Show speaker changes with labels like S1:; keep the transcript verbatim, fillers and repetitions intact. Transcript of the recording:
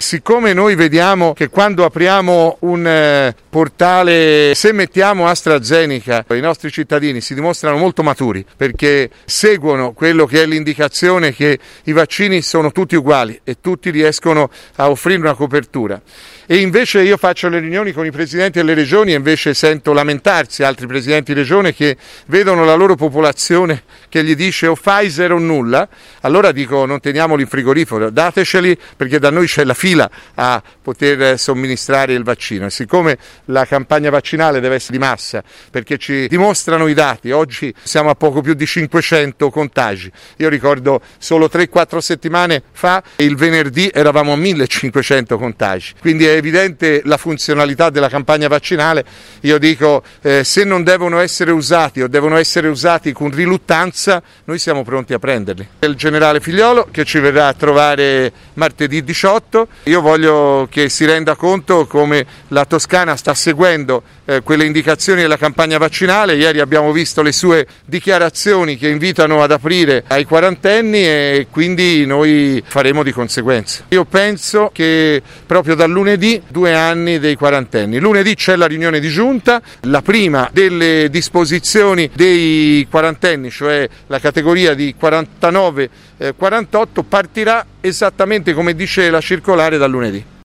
S1: Siccome noi vediamo che quando apriamo un eh, portale, se mettiamo AstraZeneca, i nostri cittadini si dimostrano molto maturi perché seguono quello che è l'indicazione che i vaccini sono tutti uguali e tutti riescono a offrire una copertura. E invece io faccio le riunioni con i presidenti delle regioni e invece sento lamentarsi altri presidenti di regione che vedono la loro popolazione che gli dice o Pfizer o nulla. Allora dico non teniamoli in frigorifero, dateceli perché da noi c'è la fila a poter somministrare il vaccino. E siccome la campagna vaccinale deve essere di massa perché ci dimostrano i dati, oggi siamo a poco più di cinquecento contagi. Io ricordo solo tre quattro settimane fa il venerdì eravamo a millecinquecento contagi. Quindi è evidente la funzionalità della campagna vaccinale. Io dico eh, se non devono essere usati o devono essere usati con riluttanza, noi siamo pronti a prenderli. Il generale Figliolo che ci verrà a trovare martedì diciotto, io voglio che si renda conto come la Toscana sta seguendo eh, quelle indicazioni della campagna vaccinale. Ieri abbiamo visto le sue dichiarazioni che invitano ad aprire ai quarantenni e quindi noi faremo di conseguenza. Io penso che proprio dal lunedì due anni dei quarantenni. Lunedì c'è la riunione di giunta, la prima delle disposizioni dei quarantenni, cioè la categoria di quarantanove quarantotto, partirà esattamente come dice la circolare dal lunedì.